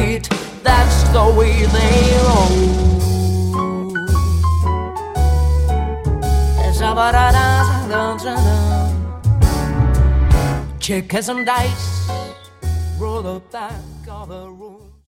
right. That's the way they roll. Checkers and dice, roll the back of the room.